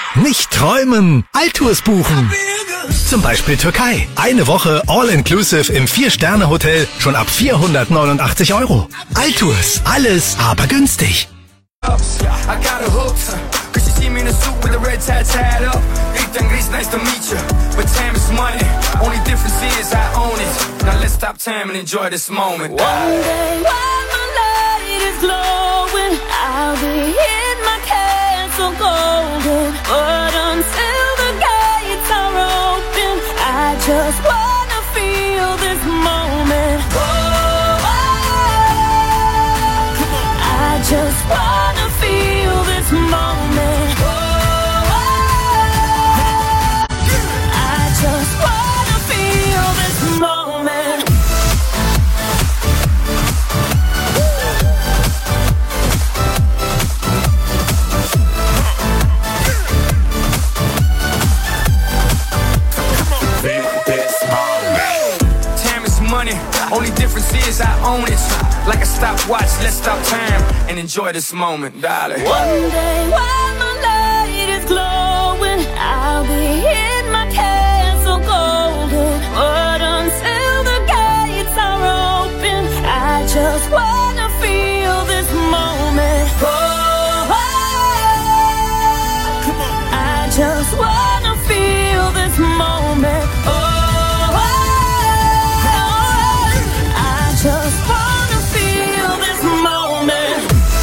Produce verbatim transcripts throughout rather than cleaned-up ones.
Nicht träumen, Altours buchen. Zum Beispiel Türkei. Eine Woche All-Inclusive im Vier-Sterne-Hotel schon ab vierhundertneunundachtzig Euro. Altours, alles aber günstig. So golden, but until the gates are open, I just wanna feel this moment. Oh, I just wanna feel this moment. Oh, I just wanna feel this moment. Only difference is I own it. Like a stopwatch, let's stop time and enjoy this moment, darling. One day while my light is glowing, I'll be in my castle golden. But until the gates are open, I just wanna feel this moment. Oh, I just wanna feel this moment. Oh, just wanna feel this moment.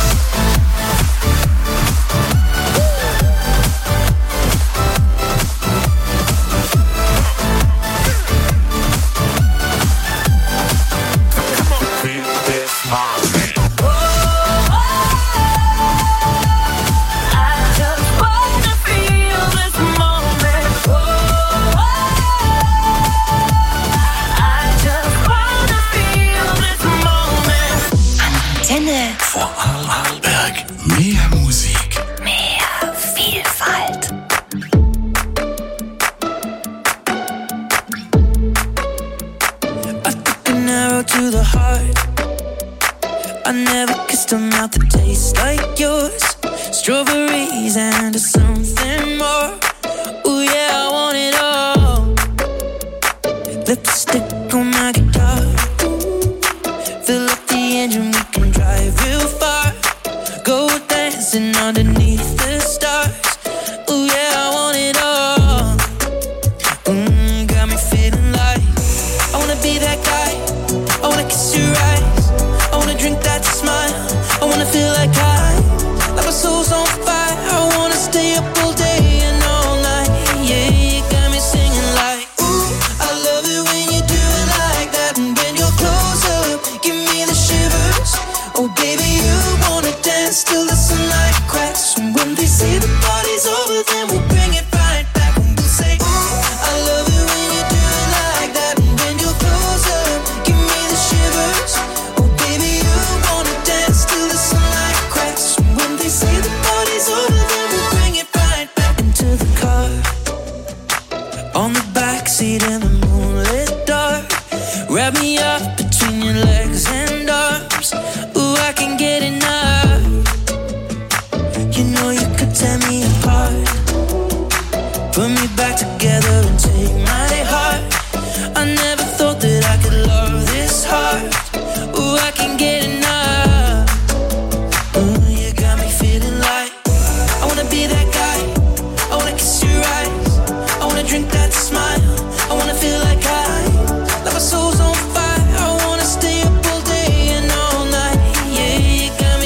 Feel this moment. Oh, I just wanna feel this moment. Oh, I just wanna feel this moment. Antenne. Vorarlberg. Mehr Musik. Mehr Vielfalt. I took an arrow to the heart. I never kissed a mouth that tastes like yours. Strawberries and something more. Ooh yeah, I want it all. Lipstick on my guitar. Fill up the engine, we can drive real far. Go dancing underneath the stars. Ooh yeah, I want it all. Mm, got me feeling like I wanna be that guy. I wanna kiss your eyes. I wanna drink that smile. I wanna feel like I, like my soul's on fire. I wanna stay up all day and all night. Yeah, you got me singing like, ooh, I love it when you do it like that. And when you're close up, give me the shivers. Oh baby, you wanna dance till the sunlight cracks. And when they say the party's over, then we'll bring it right back. And we'll say, ooh, I love it when you do it like that. And when you're close up, give me the shivers. Oh baby, you wanna dance till the sunlight cracks. And when they say the party's over, then we'll bring it right back into the car. On the backseat in the moonlit dark. Wrap me up between your legs and arms. Ooh, I can get enough. You know you could tear me apart. Put me back together and take my heart. I never thought that I could love this hard. Ooh, I can get enough. Ooh, you got me feeling like I wanna be that guy. I wanna kiss your eyes. I wanna drink that smile. I wanna feel like I, like my soul's on fire. I wanna stay up all day and all night. Yeah, you got me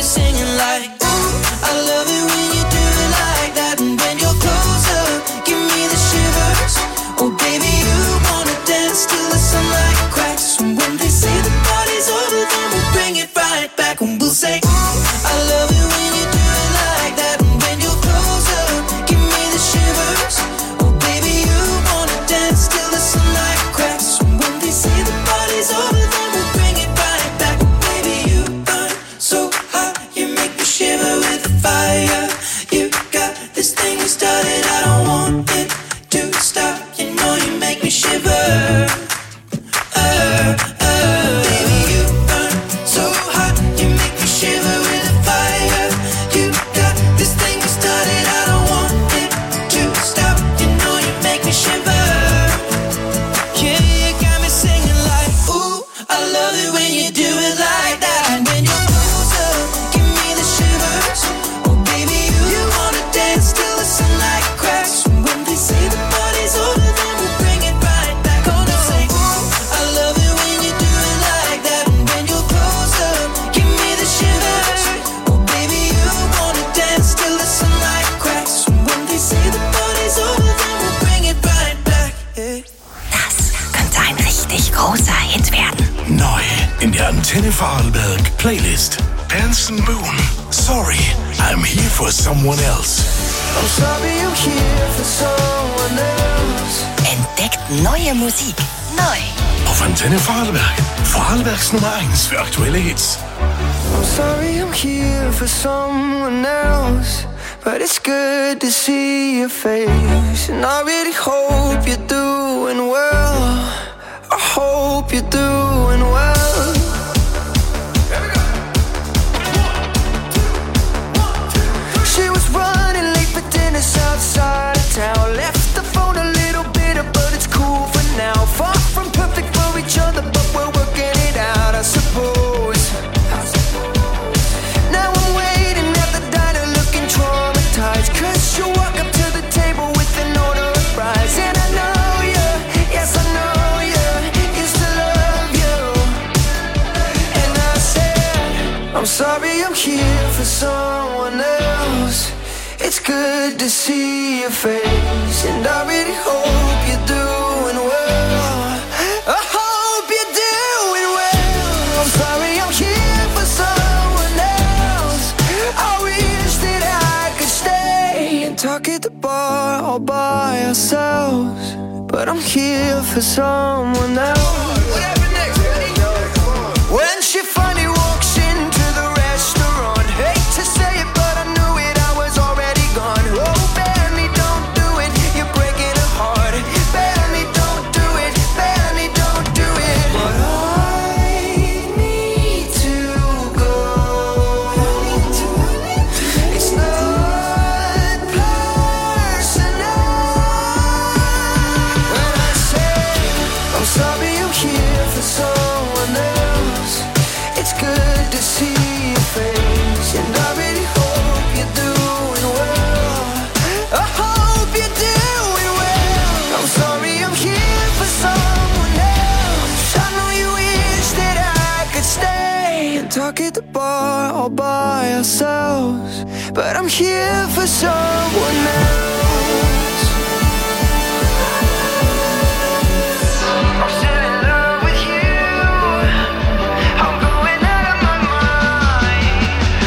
when you do it like that. And when you're closer, give me the shivers. Oh baby, you, you wanna dance till the sunlight cracks. And when they say the party's over, then we'll bring it right back. Oh no, say, ooh, I love it when you do it like that. And when you're closer, give me the shivers. Oh baby, you wanna dance till the sunlight cracks. And when they say the party's over, then we'll bring it right back. Yeah. Das könnte ein richtig großer Hit werden. Neu in der Antenne Vorarlberg Playlist. Benson Boone. Sorry, I'm here for someone else. I'm sorry I'm here for someone else. Entdeckt neue Musik. Neu. Auf Antenne Vorarlberg. Vorarlbergs Nummer eins für aktuelle Hits. I'm sorry I'm here for someone else, but it's good to see your face. And I really hope you're doing well. I hope you're doing well. She was running late for dinner outside of town. Left the phone a little bitter, but it's cool for now. Far from perfect for each other, but we're working it out, I suppose. Now I'm waiting at the diner looking traumatized, 'cause you walk up to the table with an order of fries. And I know you, yes I know you, used to love you. And I said, I'm sorry I'm here for someone else. It's good to see your face, and I really hope you're doing well. I hope you're doing well. I'm sorry I'm here for someone else. I wish that I could stay and talk at the bar all by ourselves, but I'm here for someone else. When she finally walks into the restaurant, hate to say it, but I knew it, I was already gone. Oh, Benny, don't do it, you're breaking her heart. Benny, don't do it, Benny, don't do it. But I need to go. It's not personal. When I say I'm sorry I'm here for someone else, it's good to see your face, and I really hope you're doing well. I hope you're doing well. I'm sorry I'm here for someone else. I know you wish that I could stay and talk at the bar all by ourselves, but I'm here for someone else. I'm still in love with you. I'm going out of my mind.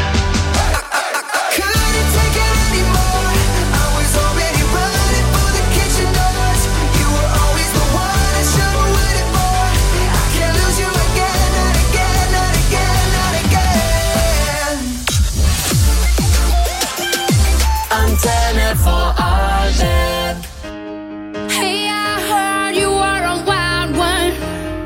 Couldn't take it anymore. I was already running for the kitchen doors. You were always the one I should have waited for. I can't lose you again, not again, not again, not again. Antenne Vorarlberg. Hey, I heard you were a wild one.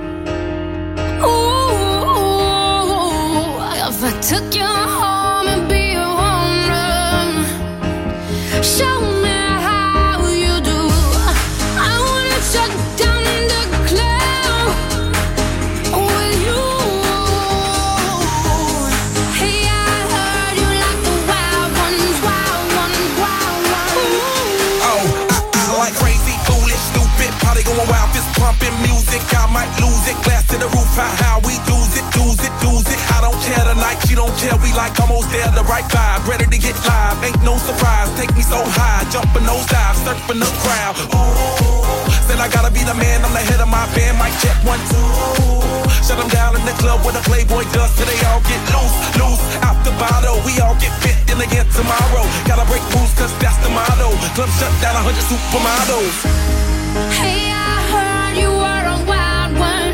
Ooh, if I took you home and be a home run, show me how you do. I wanna shut down the club with you. Hey, I heard you like the wild ones, wild ones, wild ones. Oh, I, I like crazy, foolish, stupid, party going wild, fist pumping music. I might lose it, glass to the roof, how, how we lose it, lose it, lose it. I don't care tonight, she don't care, we like almost there, the right vibe, ready to get live, ain't no surprise, take me so high, jumping those dives, surfing the crowd. Ooh, said I gotta be the man, I'm the head of my band, mic check one, two. Shut them down in the club where the Playboy does, till they all get loose, loose, out the bottle, we all get fit in again tomorrow. Gotta break rules, cause that's the motto, club shut down, a hundred supermodels. Hey, I heard you were a wild one.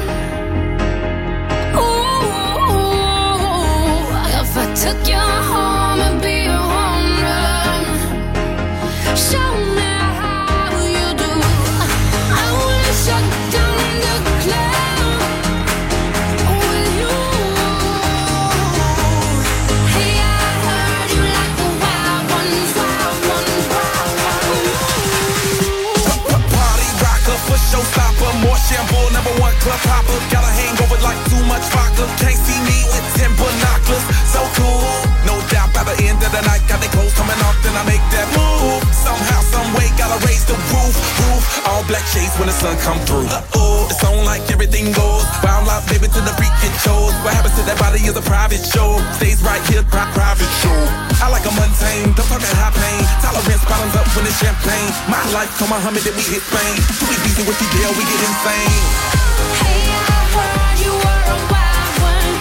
Ooh, if I took you home and be a home run, show me how you do. I wanna shut down the club with you. Hey, I heard you like the wild ones, wild ones, wild ones. Party rocker for showstopper, more shampoo, number one club hopper. Gotta hangover like too much vodka. Can't see me with ten binoculars. So cool, no doubt by the end of the night, got the clothes coming off, then I make that move. Somehow, some way, gotta raise the roof, roof. All black shades when the sun come through. Uh-oh, it's on like everything goes. Wild out, baby, to the freak it shows. What happens to that body is a private show. Stays right here, pri- private show. I like a mundane, don't talk that high pain. Tolerance bottoms up when it's champagne. My life, come on, Muhammad, then we hit Spain. Too easy with the deal, we get insane. Hey, I heard you were a wild one.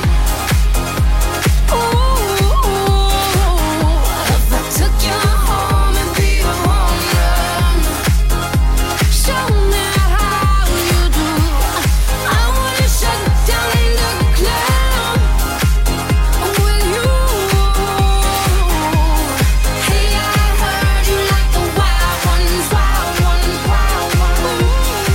Ooh, if I took you home and be a woman, show me how you do. I wanna shut down the club with you. Hey, I heard you like the wild ones, wild ones, wild ones.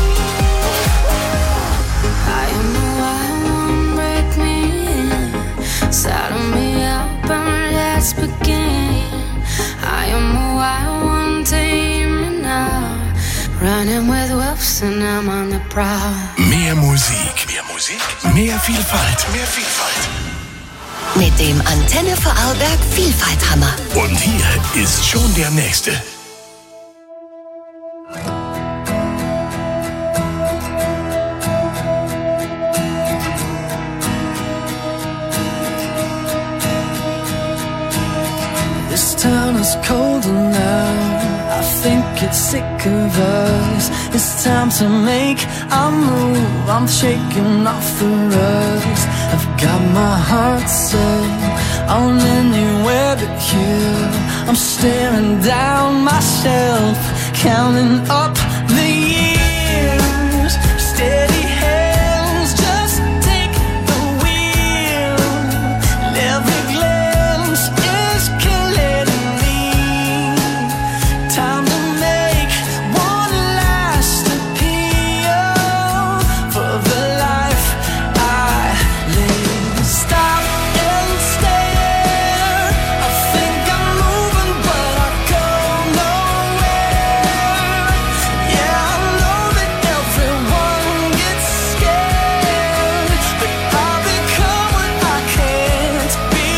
I am the wild one, break me in, saddle me up and let's begin. I am the wild one, tame me now, running with wolves and I'm on the prowl. Mehr Musik. Mehr Musik. Mehr Vielfalt. Mehr Vielfalt. Mit dem Antenne Vorarlberg Vielfalthammer. Und hier ist schon der nächste. This town is colder now. I think it's sick of us. It's time to make a move. I'm shaking off the rust. I've got my heart set on anywhere but here. I'm staring down myself, counting up the years. Steady hands, just take the wheel. And every glance is killing me. Time to make one last appeal for the life I live. Stop and stare. I think I'm moving, but I go nowhere. Yeah, I know that everyone gets scared, but I'll become what I can't be.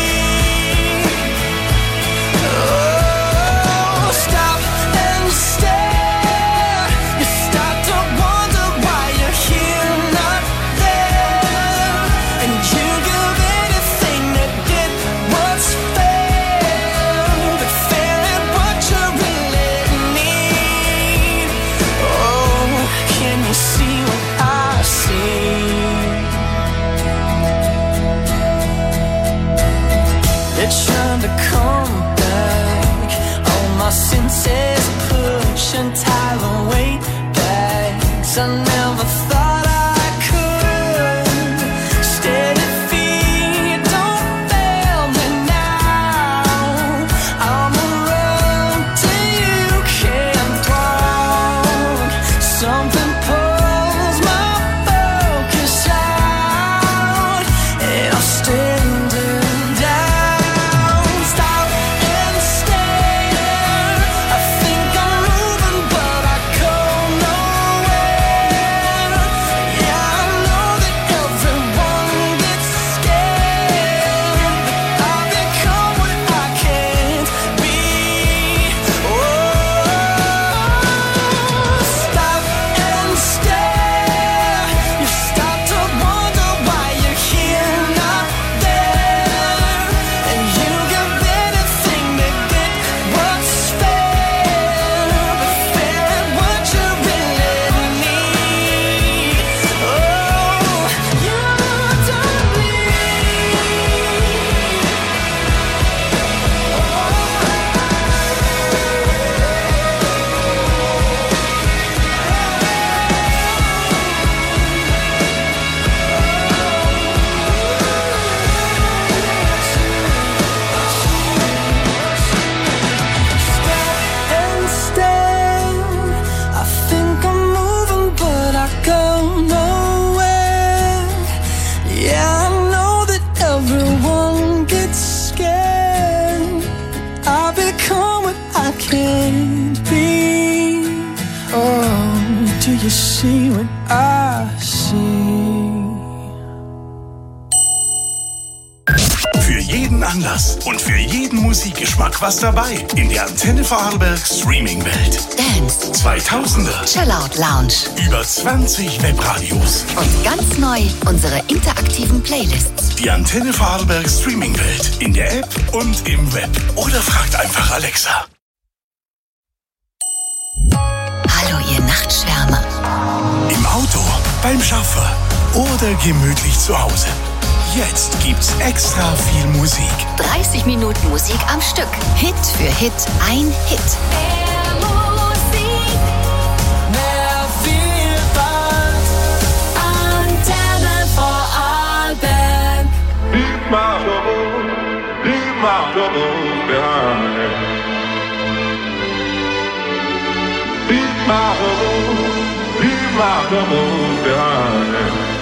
Oh, stop and stare. You start to wonder why you're here, not there, and you give anything to get what's fair, but fair ain't what you really need. Oh, can you see what I see? They're trying to come back. All my senses push and tie the weight back. 'Cause I never thought I could. Steady feet, don't fail me now. I'm around till you can't walk. Something pulls my focus out, and I'm standing down. Stop and stare. I think I'm moving, but I go nowhere. Yeah, I know that everyone gets scared, but I become what I can't be. Oh, stop and stare. You start to wonder why you're here, not there, and you give anything to get what's fair, but fair ain't what you really need. Oh, you don't and stare. I think I'm moving, but I go nowhere. Yeah, I know that everyone gets scared. I become what I can't be. Oh, do you see what I see? jeden Anlass und für jeden Musikgeschmack was dabei in der Antenne Vorarlberg Streaming-Welt. Dance, zweitausender, Chillout Lounge über zwanzig Webradios. und ganz neu unsere interaktiven Playlists. Die Antenne Vorarlberg Streaming-Welt in der App und im Web. Oder fragt einfach Alexa. Hallo ihr Nachtschwärmer. Im Auto, beim Chauffeur oder gemütlich zu Hause. Jetzt gibt's extra viel Musik. dreißig Minuten Musik am Stück. Hit für Hit, ein Hit. Mehr Musik, Mehr Vielfalt. Antenne Vorarlberg. Leave my trouble, leave my trouble behind. Leave my trouble, leave my trouble behind.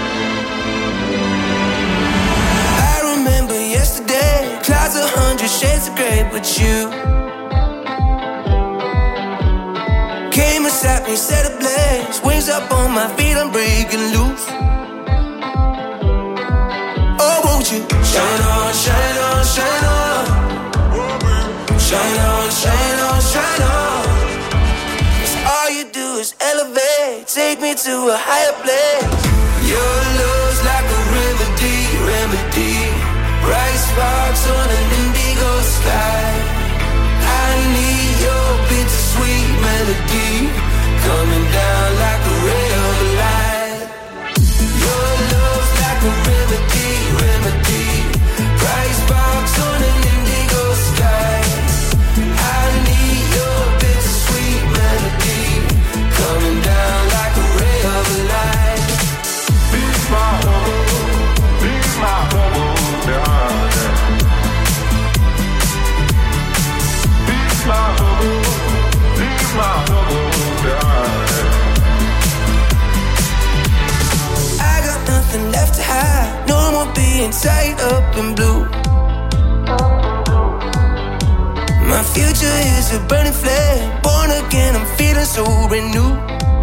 I remember yesterday, clouds a hundred shades of grey, but you came and sat me, set ablaze, wings up on my feet, I'm breaking loose. Oh, won't you shine on, shine on, shine on, shine on, shine on, shine on. 'Cause all you do is elevate, take me to a higher place. Your love's like a remedy, remedy. Bright sparks on an indigo sky. I need your bittersweet melody, coming down like a ray of light. Your love's like a remedy, remedy. Bright sparks on an indigo sky. I need your bittersweet melody, coming down like a ray of light. Leave my trouble, leave my trouble behind. Leave my trouble, leave my trouble behind. I got nothing left to hide, no more being tied up in blue. My future is a burning flame, born again, I'm feeling so renewed.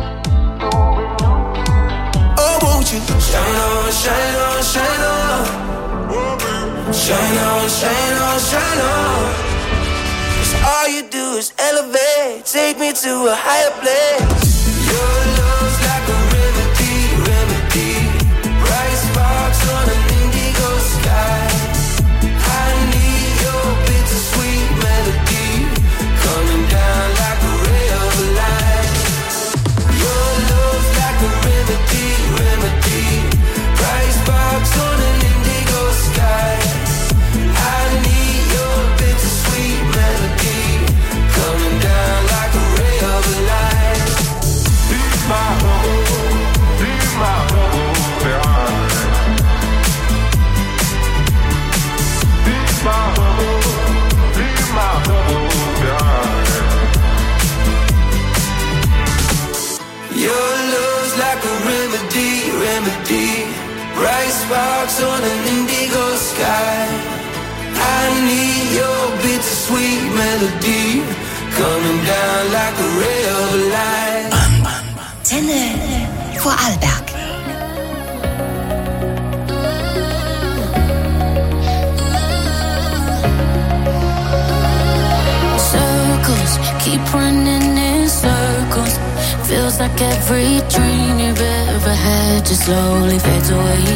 Oh, won't you shine on, shine on, shine on, shine on, shine on, shine on. 'Cause all you do is elevate, take me to a higher place. Your love's like a remedy, remedy. Bright sparks on an indigo sky. I need your bittersweet melody, coming down like a ray of light. Your love's like a remedy, remedy. Bright sparks on an indigo sky. I need your bittersweet melody, coming down like a ray of light. Leave my trouble, leave my trouble behind. Leave my trouble, leave my trouble behind. Your love's like a remedy, remedy. Bright sparks on an indigo sky. I need your bittersweet melody, coming down like a ray of light. Antenne Vorarlberg. Circles keep running in circles. Feels like every dream you've ever had just slowly fades away.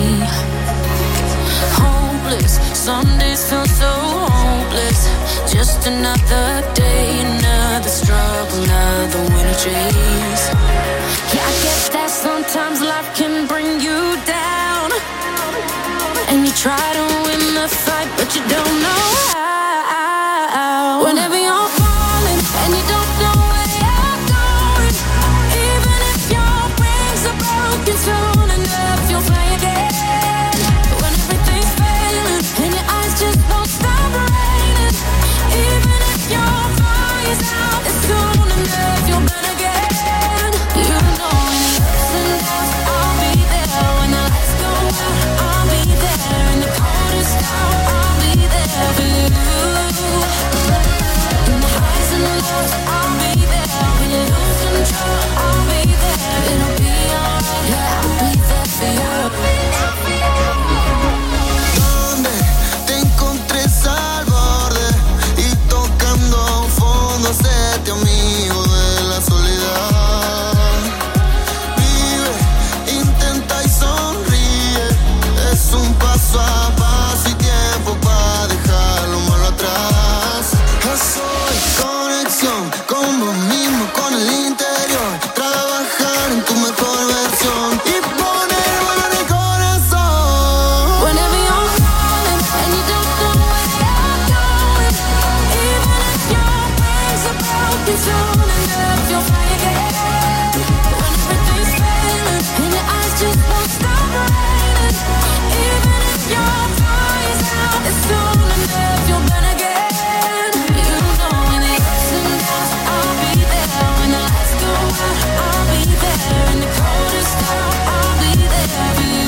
Hopeless, some days feel so hopeless. Just another day, another struggle, another winter chase. Yeah, I guess that sometimes life can bring you down, and you try to win the fight, but you don't know how. Whenever you're falling and you don't know where you're going, even if your wings are broken, soon enough you'll fly again. When everything's failing and your eyes just won't stop raining, even if your fire's out, it's soon enough you'll burn again. You know when the ups and downs, I'll be there. When the lights go out, I'll be there. In the coldest hour, I'll be there for you. paso a paso y tiempo para dejar lo malo atrás. Soy conexión con vos mismo, con el interior. Trabajar en tu mejor versión y poner bueno en el corazón. Whenever you're falling and you don't know where you're going, even if your wings are broken, soon enough you'll fly again. When everything's failing and your eyes just won't stop raining, even if your fire's out, it's soon enough you'll burn again. You know when the ups and downs, I'll be there. When the lights go out, I'll be there. In the coldest hour, I'll be there for you.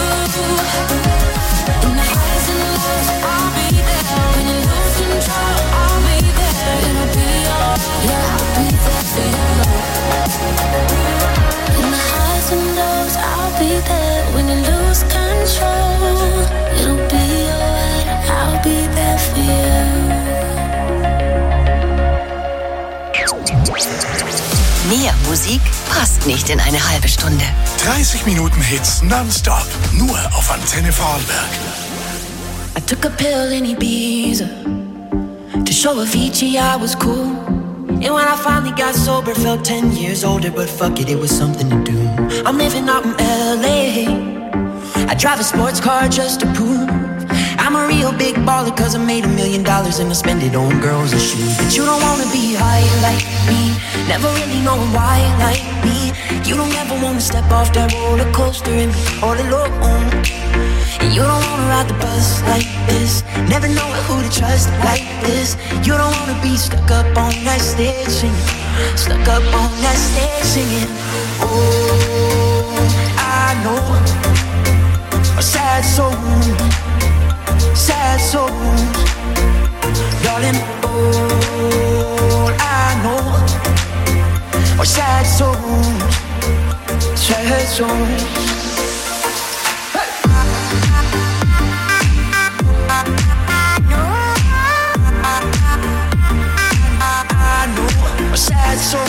In the highs and lows, I'll be there. When you lose control, I'll be there. It'll be alright, yeah, I'll be there for you. In the highs and lows, I'll be there. When you lose control, it'll be alright, I'll be there for you. Mehr Musik passt nicht in eine halbe Stunde. dreißig Minuten Hits nonstop. Nur auf Antenne Vorarlberg. I took a pill in Ibiza to show Avicii I was cool. And when I finally got sober, felt ten years older. But fuck it, it was something to do. I'm living out in L A. I drive a sports car just to prove I'm a real big baller, cause I made a million dollars and I spend it on girls and shoes. But you don't wanna be high like me, never really knowing why like me. You don't ever wanna step off that roller coaster and be all alone. And you don't wanna ride the bus like this, never knowing who to trust like this. You don't wanna be stuck up on that stage singing, stuck up on that stage singing. Oh, I know a sad soul, sad souls, darling. All I know are sad souls, sad souls. Hey. I know a sad soul.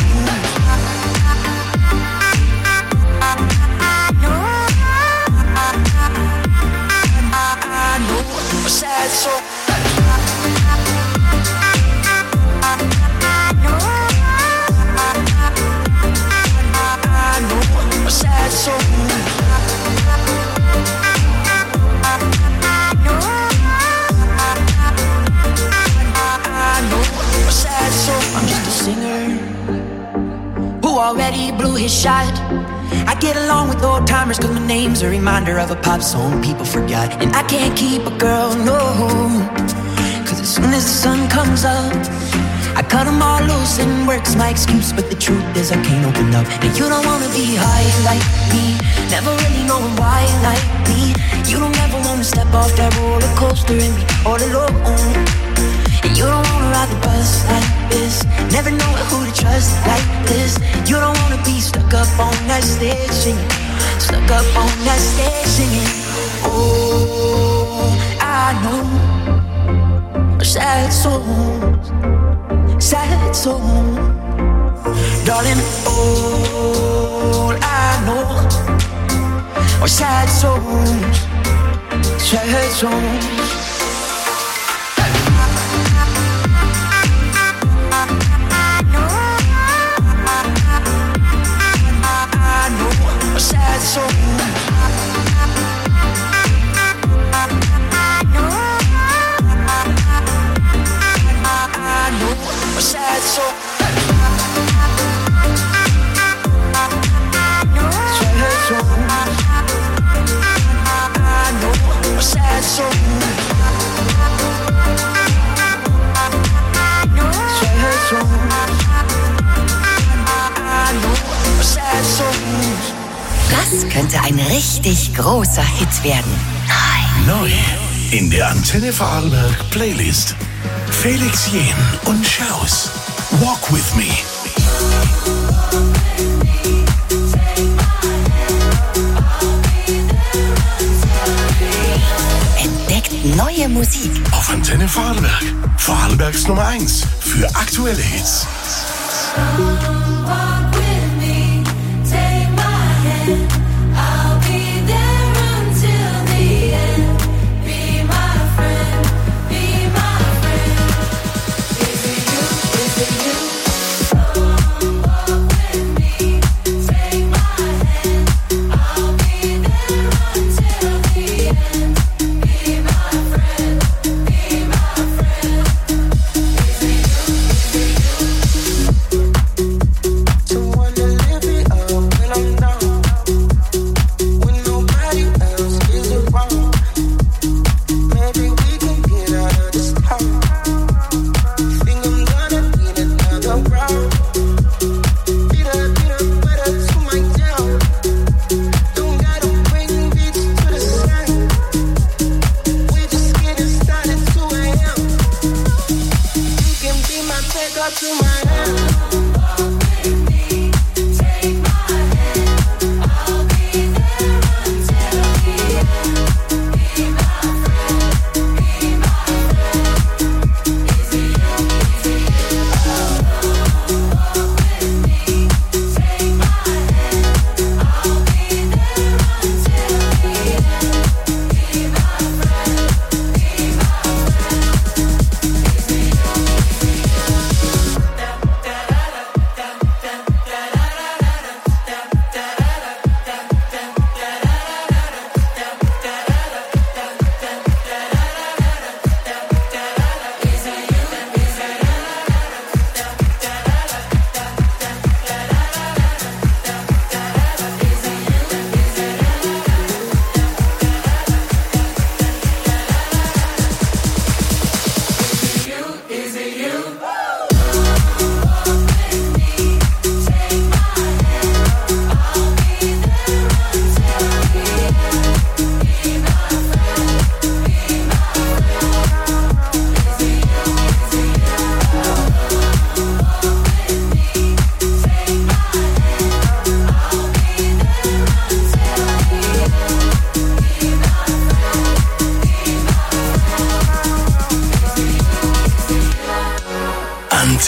A sad soul. I know a sad soul. I know a sad soul. I'm just a singer who already blew his shot. I get along with old timers cause my name's a reminder of a pop song people forgot. And I can't keep a girl, no, cause as soon as the sun comes up I cut them all loose and work's my excuse. But the truth is I can't open up. And you don't wanna be high like me, never really knowing why like me. You don't ever wanna step off that roller coaster and be all alone. And you don't wanna ride the bus like this, never knowing who to trust like this. You don't wanna be stuck up on that stage singing, stuck up on that stage singing. Oh, I know sad souls, sad souls, darling. All I know are sad souls, sad souls. A sad soul. I know a sad soul. Sad soul. I know a sad soul. Sad soul. I know a sad soul. Das könnte ein richtig großer Hit werden. Neu in der Antenne Vorarlberg Playlist. Felix Jähn und Schaus. Walk with me. Entdeckt neue Musik auf Antenne Vorarlberg. Vorarlbergs Nummer eins für aktuelle Hits.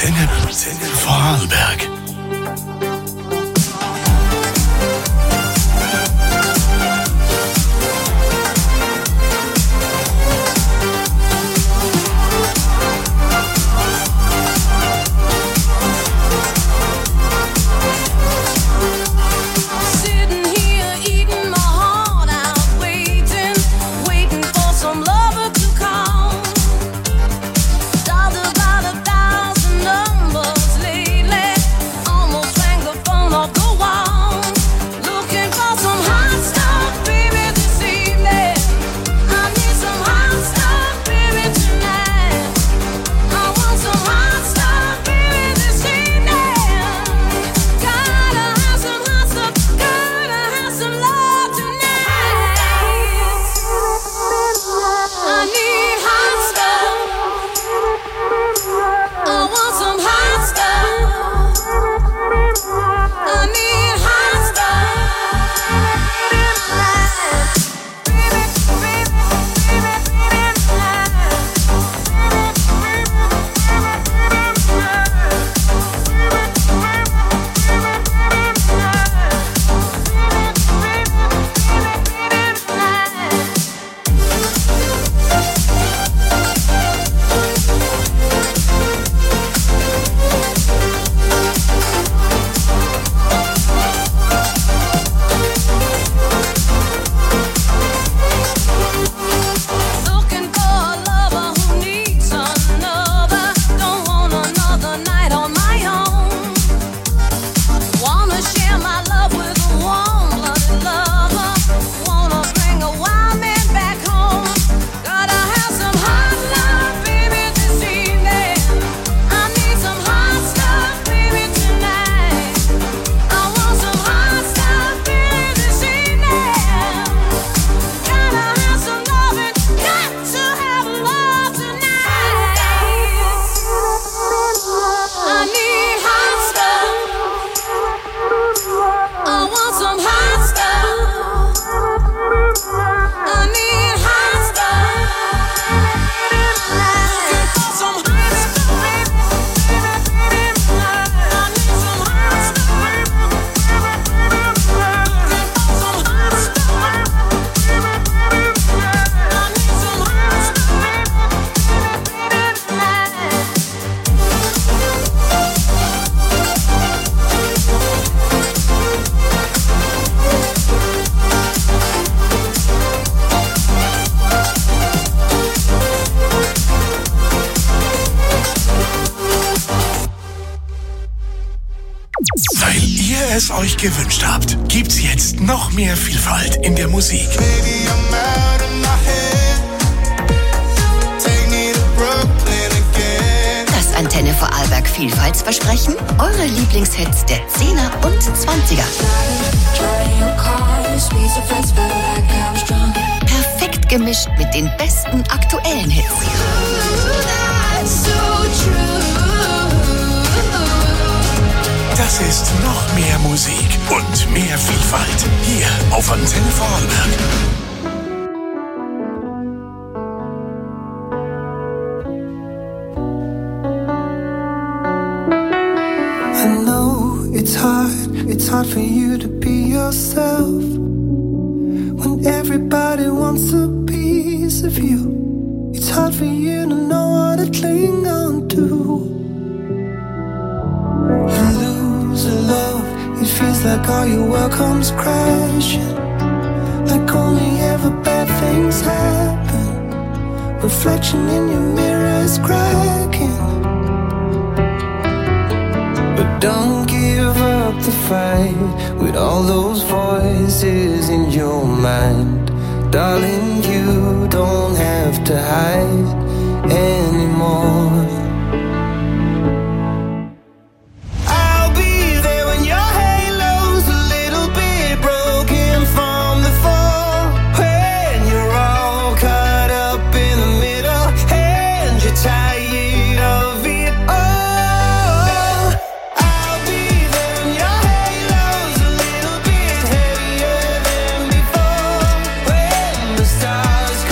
Antenne, Antenne Vorarlberg. Weil ihr es euch gewünscht habt, gibt's jetzt noch mehr Vielfalt in der Musik. Das Antenne Vorarlberg Vielfaltsversprechen, eure Lieblingshits der Zehner und Zwanziger. Perfekt gemischt mit den besten aktuellen Hits. Das ist noch mehr Musik und mehr Vielfalt hier auf Antenne Vorarlberg. I know it's hard, it's hard for you to be yourself when everybody wants a piece of you. It's hard for you to know what to cling on to. Love, it feels like all your world comes crashing, like only ever bad things happen. Reflection in your mirror is cracking, but don't give up the fight with all those voices in your mind. Darling, you don't have to hide anymore. Stars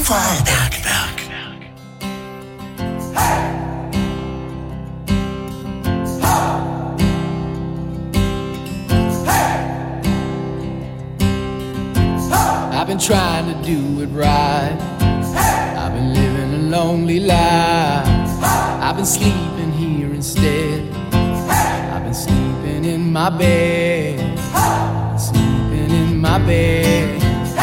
Vorarlberg. I've been trying to do it right. I've been living a lonely life. I've been sleeping here instead. I've been sleeping in my bed. Sleeping in my bed.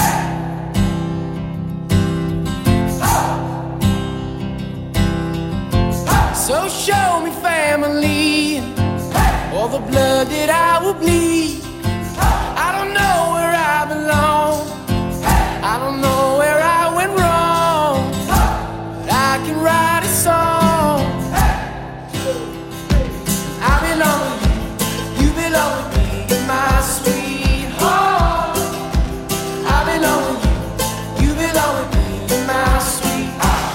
So show me family, all the blood that I will bleed. I don't know where I belong. I don't know where I went wrong. But I can write a song. I belong with you, you belong with me, my sweetheart. I belong with you, you belong with me, my sweetheart.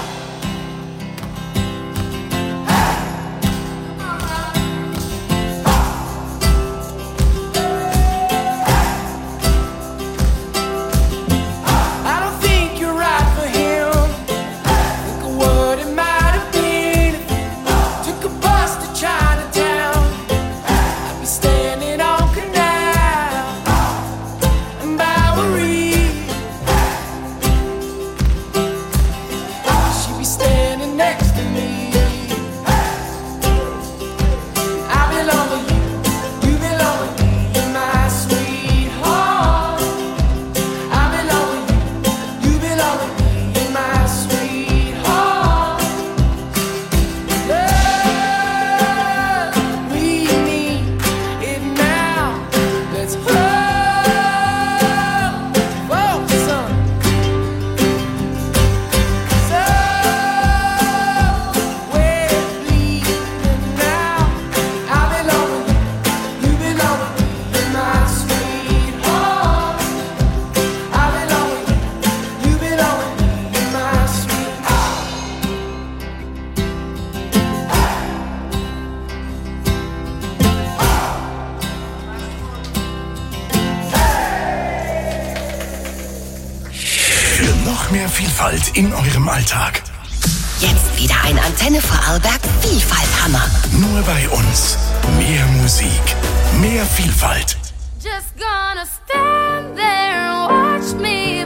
Vielfalt in eurem Alltag. Jetzt wieder ein Antenne Vorarlberg Vielfalt-Hammer. Nur bei uns. Mehr Musik, mehr Vielfalt. Just gonna stand there and watch me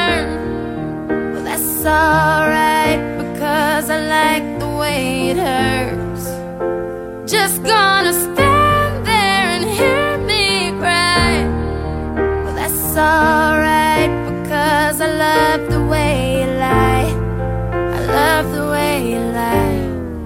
burn. Well, that's alright because I like the way it hurts. Just gonna stand there and hear me cry. Well, that's alright because I love the way you lie. I love the way you lie.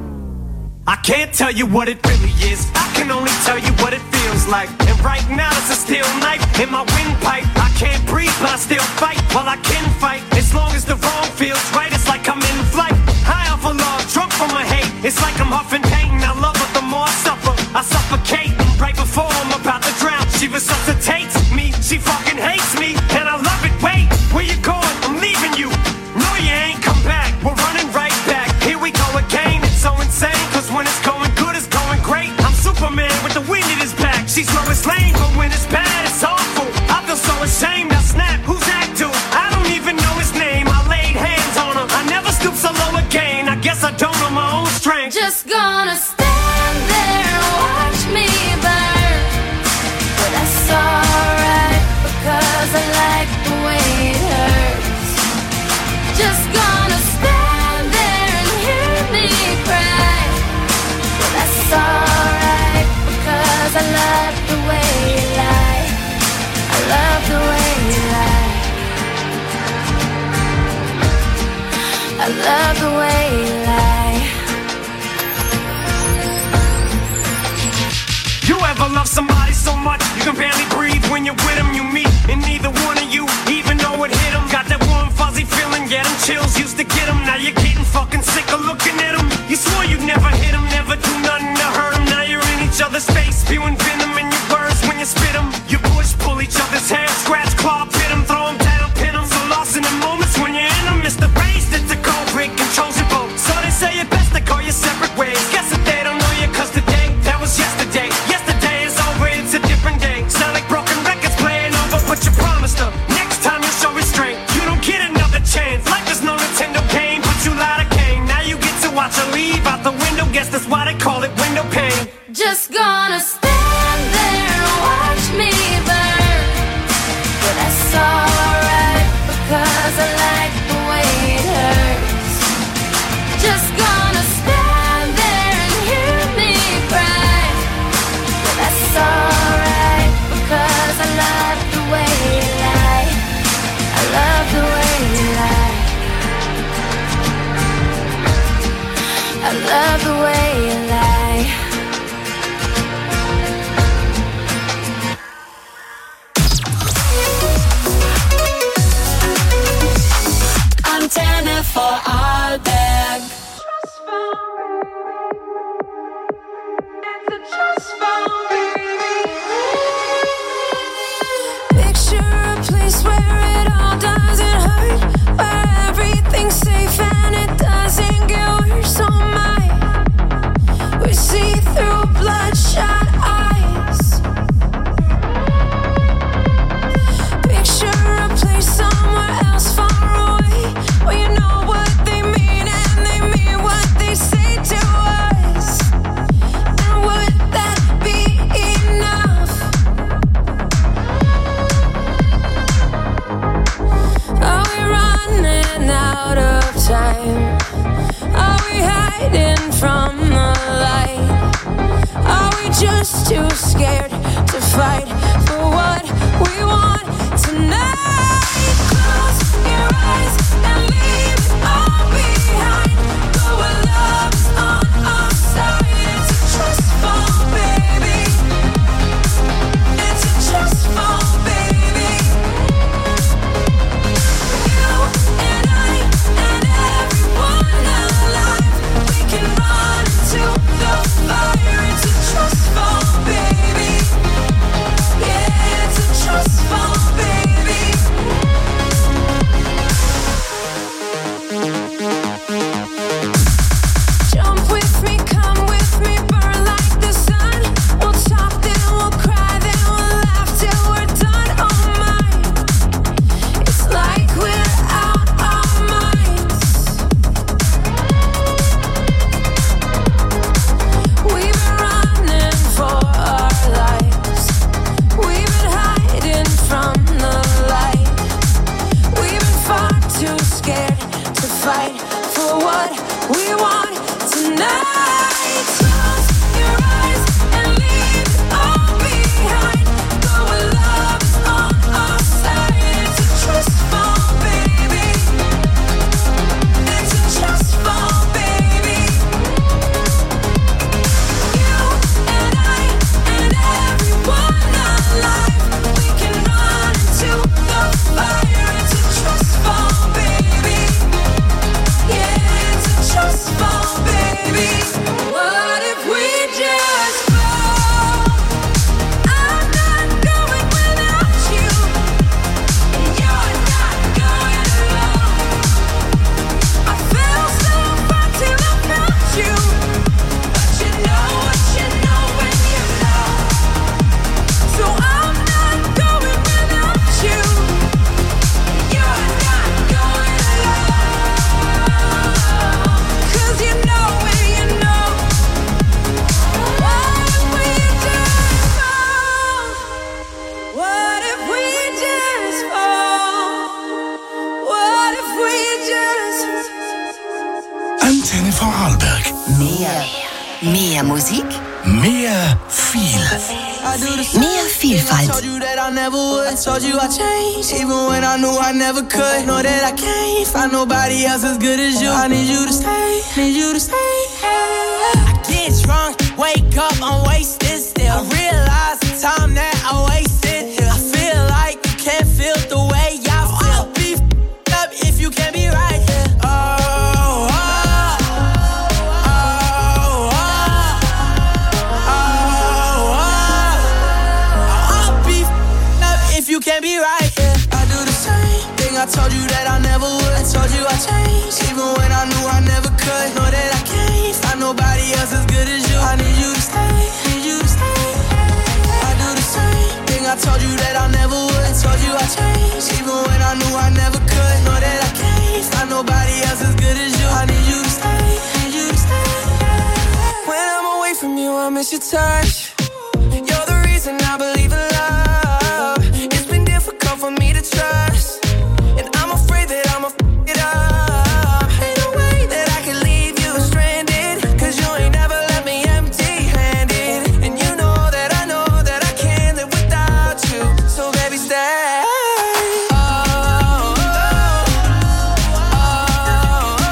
I can't tell you what it really is. I can only tell you what it feels like. And right now it's a steel knife in my windpipe. I can't breathe, but I still fight. Well, I can fight as long as the wrong feels right. It's like I'm in flight, high off of love, drunk from my hate. It's like I'm huffing pain. I love her the more I suffer. I suffocate right before I'm about to drown. She resuscitates me. She fucking hates me, and I love it. Wait, where you going? I'm leaving you. No, you ain't come back. We're running right back. Here we go again. It's so insane, cause when it's going good, it's going great. I'm Superman with the wind in his back. She's Lois Lane, but when it's bad, it's awful. I feel so ashamed. I snap. Who's that dude? I don't even know his name. I laid hands on him. I never stoop so low again. I guess I don't know my own strength. Just gonna stand there and watch me burn. But that's alright because I like the way it hurts. Just gonna stand there and hear me cry. But that's alright because I love the way you lie. I love the way you lie. I love the way you lie. You ever love somebody so much you can barely breathe when you're with them? You meet, and neither one of you even know it hit them. Got that warm fuzzy feeling, yeah, them chills used to get them. Now you're getting fucking sick of looking at them. You swore you'd never hit them, never do nothing to hurt them. Now you're in each other's face, spewing venom in your words when you spit them. You push, pull each other's hair, scratch, claw, pit them, throw them down, pin them. So lost in the moments when you're in them. It's the race that's the cold break controls your boat. So they say it best to call you separate ways. Guess that they don't know you cause today, that was yesterday. Yesterday is over, it's a different day. Sound like broken records playing over, but you promised her next time you'll show restraint. You don't get another chance, life is no return. and it doesn't get worse. Oh my, we see through bloodshot eyes. Picture a place somewhere else far away, where you know what they mean and they mean what they say to us. And would that be enough? Are we running out of time? Are we hiding from the light? Are we just too scared to fight for what we want tonight? Close your eyes and leave it all behind. Go where love's on our side. It's a trust fall, baby. It's a trust fall, baby. You and I and everyone alive, we can run into the fire. It's a trust fall, baby. Yeah, it's a trust fall, baby. Jump with me, come with me, burn like the sun. We'll talk, then we'll cry, then we'll laugh till we're done. Oh my, it's like we're out our minds. We've been running for our lives. We've been hiding from the light. We've been far too scared to fight for what we want tonight. Close your eyes and leave it all behind. Go where love's on our side. It's a trust fall, baby. It's a trust fall, baby. You and I and everyone alive, we can run into the fire. It's a trust fall, baby. Yeah, it's a trust fall, baby. What if we just fall? I'm not going without you, and you're not going alone. I fell so far till I found you, but you know what you know when you know. So I'm not going without you, and you're not going alone. 'Cause you know when you know. What if we just fall? What if we just fall? What if we just Antenne Vorarlberg. Mehr. Mehr Musik, Mehr viel. mehr Vielfalt. Told you that I never would. Told you I changed, even when I knew I never could. Know that I can't find nobody else as good as you. I need you to stay, need you to stay. I get drunk, wake up, I'm wasted still. I realize the time that I wasted here. I feel like you can't feel the way I feel. I'll be f***ed up if you can't be right here. Oh, oh, oh, oh, oh, oh. I'll be f***ed up if you can't be right here. I do the same thing I told you that I never would. I told you I changed, even when I knew I never could. Know that I can't find nobody else as good as you. I need you to stay, need you to stay. I do the same thing I told you that I never would. I told you I changed, even when I knew I never could. Know that I can't find nobody else as good as you. I need you to stay, need you to stay. When I'm away from you, I miss your touch. You're the reason I believe in love. It's been difficult for me to trust, and I'm afraid that I'ma f*** it up. Ain't no way that I can leave you stranded, 'cause you ain't never left me empty-handed. And you know that I know that I can't live without you. So baby, stay. Oh, oh, oh, oh,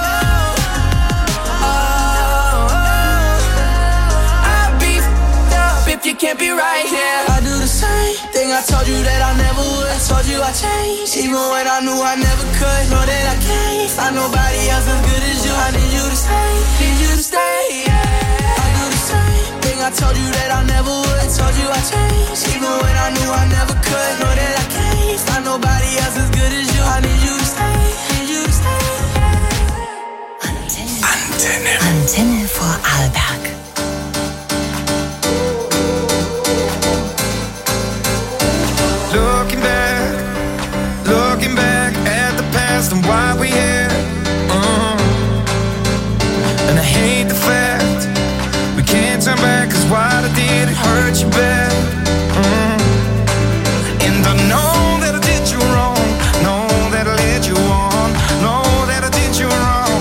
oh, oh. I'd be f***ed up if you can't be right here. I do the same thing I told you that I never would. I told you I changed, even when I knew I never could. Know that I can't find nobody else as good as you. I need you to stay, need you to stay, yeah. I do the same thing I told you that I never would. I told you I changed, even when I knew I never could. Know that I can't find nobody else as good as you. I need you to stay, need you to stay. Vorarlberg. Looking back, looking back at the past and why we here. Uh, and I hate the fact we can't turn back, cause what I did, it hurt you bad. Uh, and I know that I did you wrong, know that I led you on, know that I did you wrong.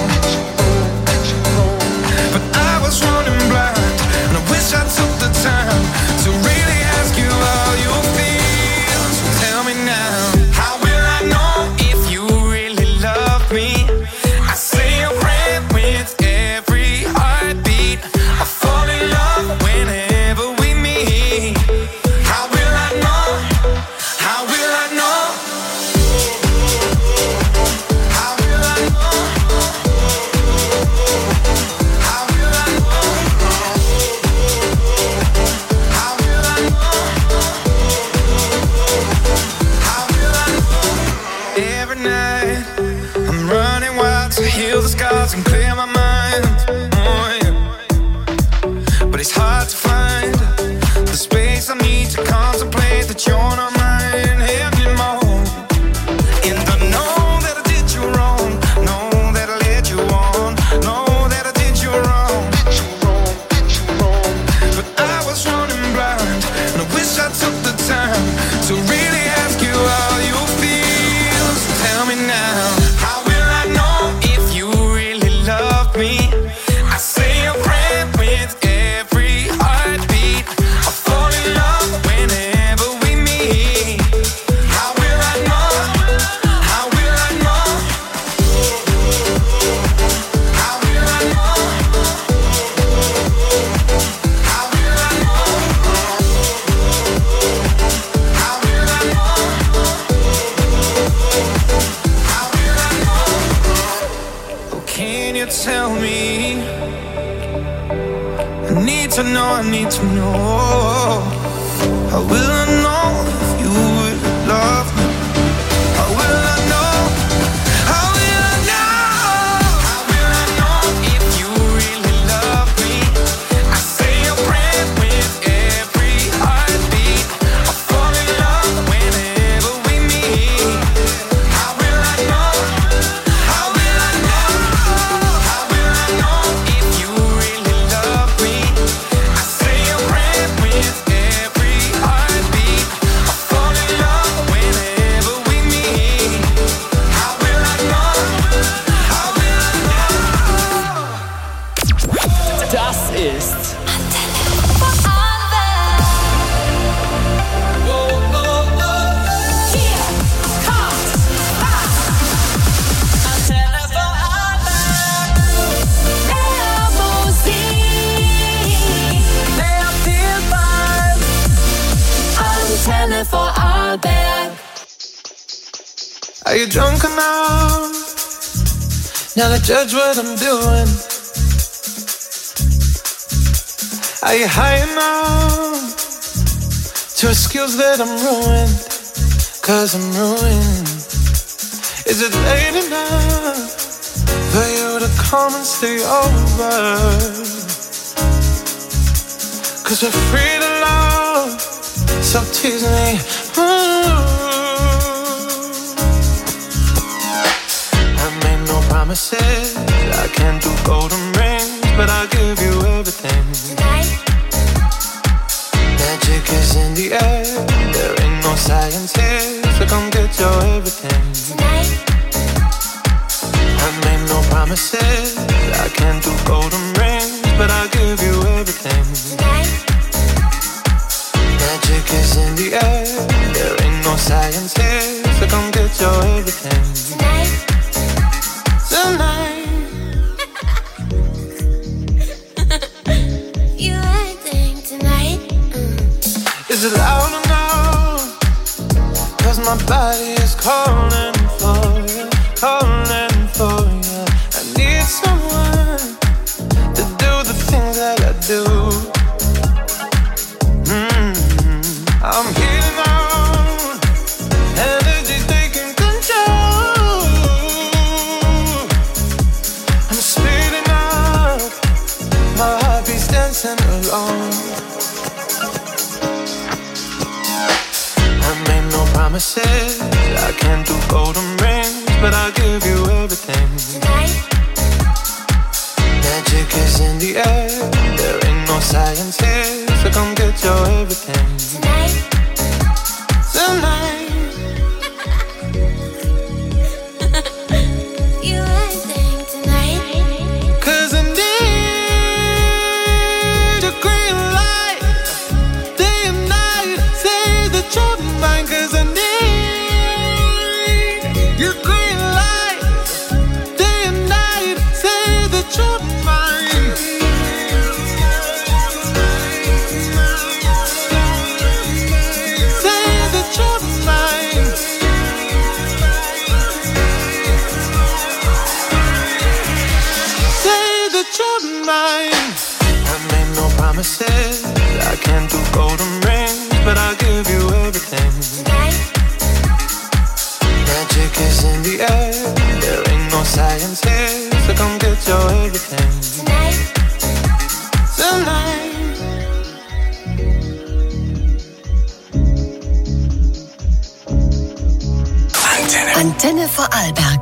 But I was running blind, and I wish I took the time to really ask you how you feel. So tell me now, how will I know if you really love me? I say a prayer with every heartbeat. I fall in love whenever we meet. How will I know? How will I know? How will I know? How will I know? How will I know? How will I know? Every night I'm running wild to heal the scars and clear my mind. Oh, yeah. But it's hard to find the space I need to contemplate that you're not mine anymore. And I know that I did you wrong, know that I led you on, know that I did you wrong. But I was running blind, and I wish I took the time to really ask you how you feel. So tell me now, how will I know if you really love me? I say a prayer with every heartbeat. I fall in love whenever we meet. How will I know? How will I know? How will I know? How will I know? How will I know? How will I know? Oh, can you tell me? I need to know, I need to know. How will I know if you would love me? How will I know? How will I know? How will I know if you really love me? I say a prayer with every heartbeat. I fall in love whenever we meet. How will I know? How will I know? How will I know if you really love me? I say a prayer with every heartbeat. I fall in love whenever we meet. How will I know? How will I know? Das ist Antenne Vorarlberg. Are you drunk enough now to judge what I'm doing? Are you high enough to excuse that I'm ruined? Cause I'm ruined. Is it late enough for you to come and stay over? Cause we're free to love, so tease me. Ooh. I made no promises, I can't do golden rings, but I'll give you everything. Tonight, Magic is in the air, there ain't no science here, so come get your everything. tonight, I made no promises, I can't do golden rings, but I'll give you everything. tonight, Magic is in the air, there ain't no science here, so come get your everything. tonight. Tonight, You acting tonight. Mm. is it loud enough? Cause my body is calling for you, calling for you. I need someone to do the things that I do. Mm-hmm. I'm healing out, energy's taking control. I'm speeding up, my promises. I can't do golden rings, but I'll give you everything. Tonight. Magic is in the air. There ain't no science here, so come get your everything. Tonight. Tonight. You everything tonight. 'Cause I need a green light, day and night. Say that you're mine, 'cause I need your green light, day and night. Say that you're mine. Say that you're mine. Say that you're mine. I made no promises. I can't do golden rings, but I'll give you everything. Tonight. Magic is in the air. There ain't no science here, so come get your everything. Tonight. Tonight. Antenne. Antenne Vorarlberg.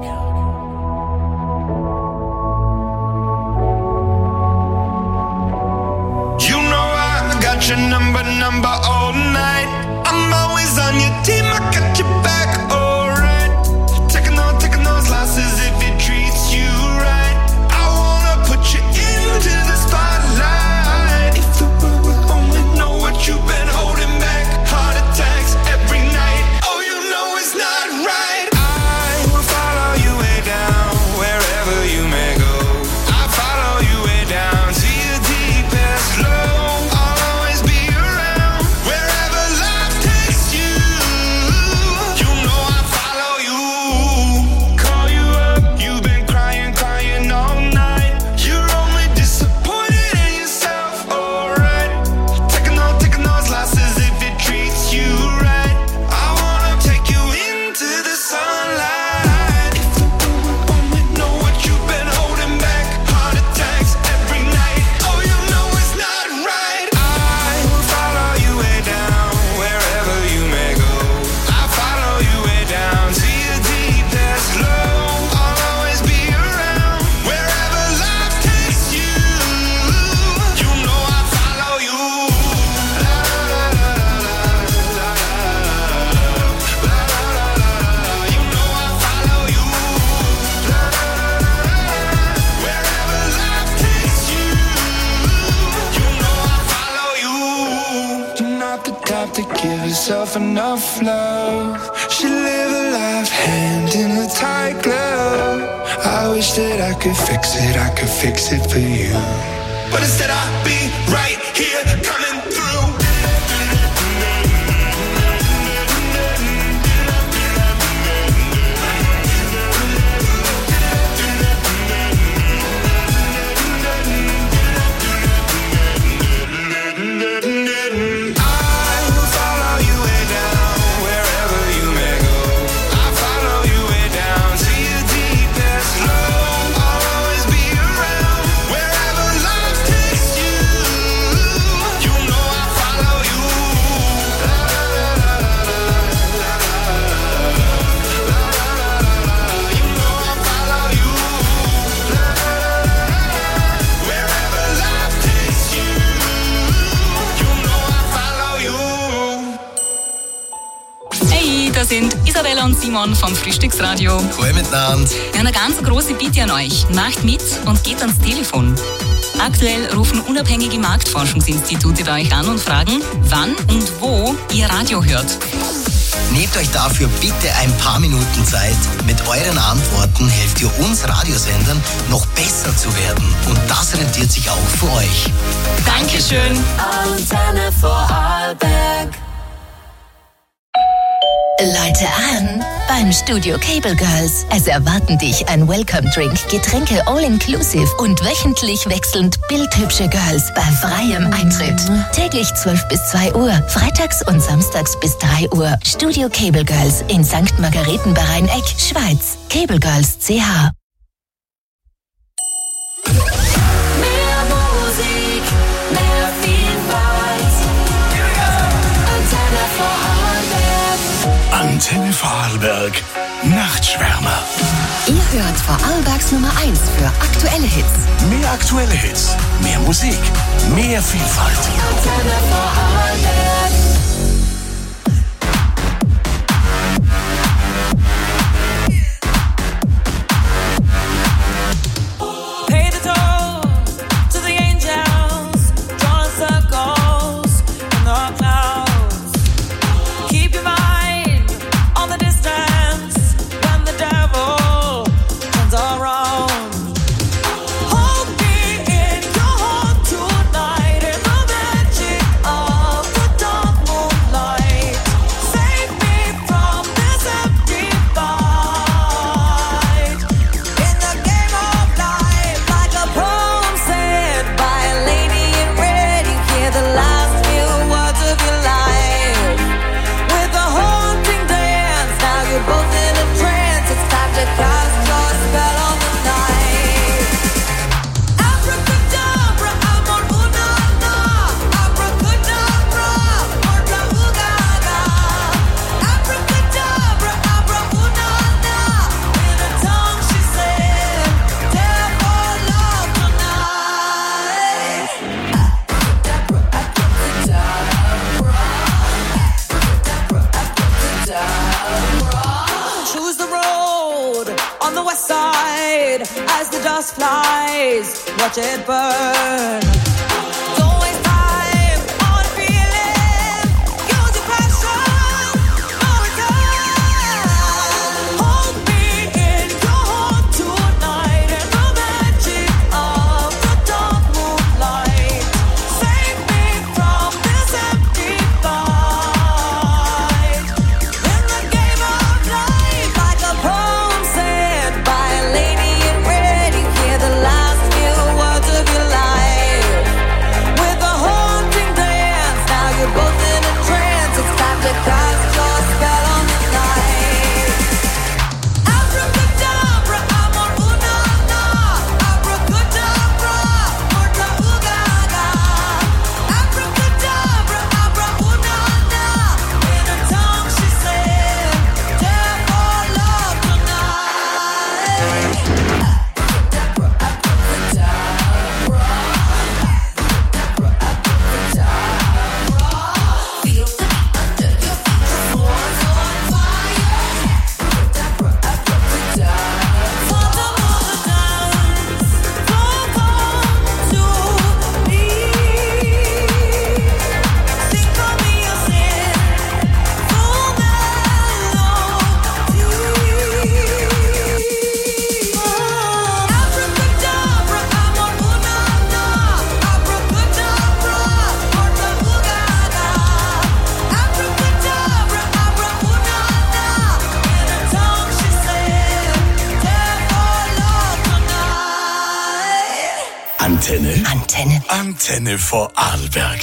You know I got your number, number all night. I'm always on your team, I got your back, alright. Taking on, taking those losses if it treats you right. I wanna put you into the spotlight. If the world would only know what you've been holding back. Heart attacks every night. Oh, you know it's not right. I will follow you way down, wherever you may go. I follow you way down to your deepest low. I'll always be around, wherever life takes you. You know I follow you. Call you up, you've been crying, crying all night. You're only disappointed in yourself, alright. Taking on, taking those losses if it treats you right. I wanna take you into the sunlight. If the world would only know what you've been holding back. Heart attacks every night. Oh, you know it's not right. I will follow you way down, wherever you may go. I follow you way down to your deepest low. I'll always be around, wherever life takes you. You know I follow you. La la la la la la la la la. You know I follow you. La la la la la. Wherever life takes you. You know I follow you. You're not the type to give yourself enough love. Should live a life hand in a tight glove. I wish that I could fix it, I could fix it for you. But instead I'll be right here coming through. I will follow you way down, wherever you may go. I follow you way down to your deepest low. I'll always be around, wherever life takes you. You know I follow you. La la la la la la la la. You know I follow you. La la la la. Wherever life takes you. You know I follow you. Hey, da sind Isabella und Simon vom Frühstücksradio. Hallo miteinander. Wir haben eine ganz große Bitte an euch. Macht mit und geht ans Telefon. Aktuell rufen unabhängige Marktforschungsinstitute bei euch an und fragen, wann und wo ihr Radio hört. Nehmt euch dafür bitte ein paar Minuten Zeit. Mit euren Antworten helft ihr uns Radiosendern noch besser zu werden. Und das rentiert sich auch für euch. Dankeschön. Antenne Vorarlberg. Läute an beim Studio Cable Girls. Es erwarten dich ein Welcome-Drink, Getränke all-inclusive und wöchentlich wechselnd bildhübsche Girls bei freiem Eintritt. Täglich zwölf bis zwei Uhr, freitags und samstags bis drei Uhr. Studio Cable Girls in Sankt Margareten bei Rhein-Eck, Schweiz. Cable Girls Punkt c h. Mehr Musik, mehr Vielfalt. Antenne Vorarlberg. Antenne Vorarlberg, Nachtschwärmer. Ihr hört Vorarlbergs Nummer eins für aktuelle Hits. Mehr aktuelle Hits, mehr Musik, mehr Vielfalt. Antenne Vorarlberg. Watch it burn. Antenne. Antenne. Antenne Vorarlberg.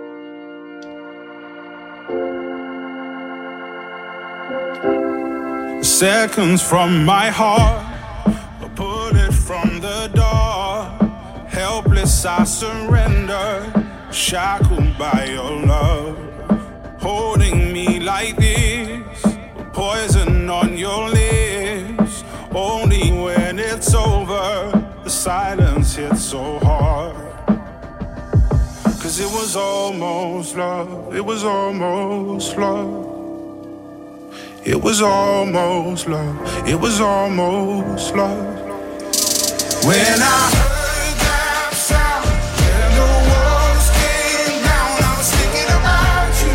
Seconds from my heart, a bullet from the door. Helpless I surrender, shackled by your love. Holding me like this, poison on your lips. Only when it's over, the silence hits so hard. Cause it was almost love, it was almost love. It was almost love, it was almost love. When I heard that sound and the walls came down, I was thinking about you,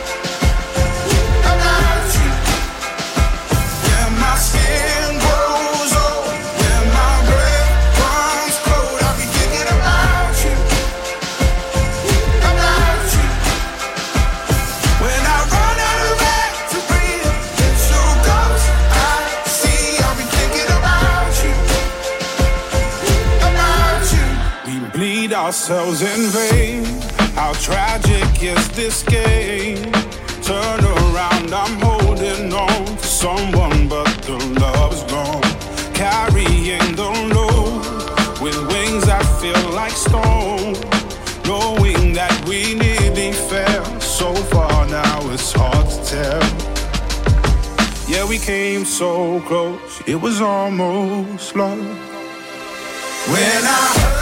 about you. When my skin grows old, when my breath runs cold, I'll be thinking about you, about you. When I run out of air to breathe, it's your ghost I see, I'll be thinking about you, about you. We bleed ourselves in vain. How tragic is this game? Turn around, I'm holding on to someone, but the love's gone. Carrying the load with wings that feel like stone. Knowing that we nearly fell so far now, it's hard to tell. we came so close, it was almost love. When I heard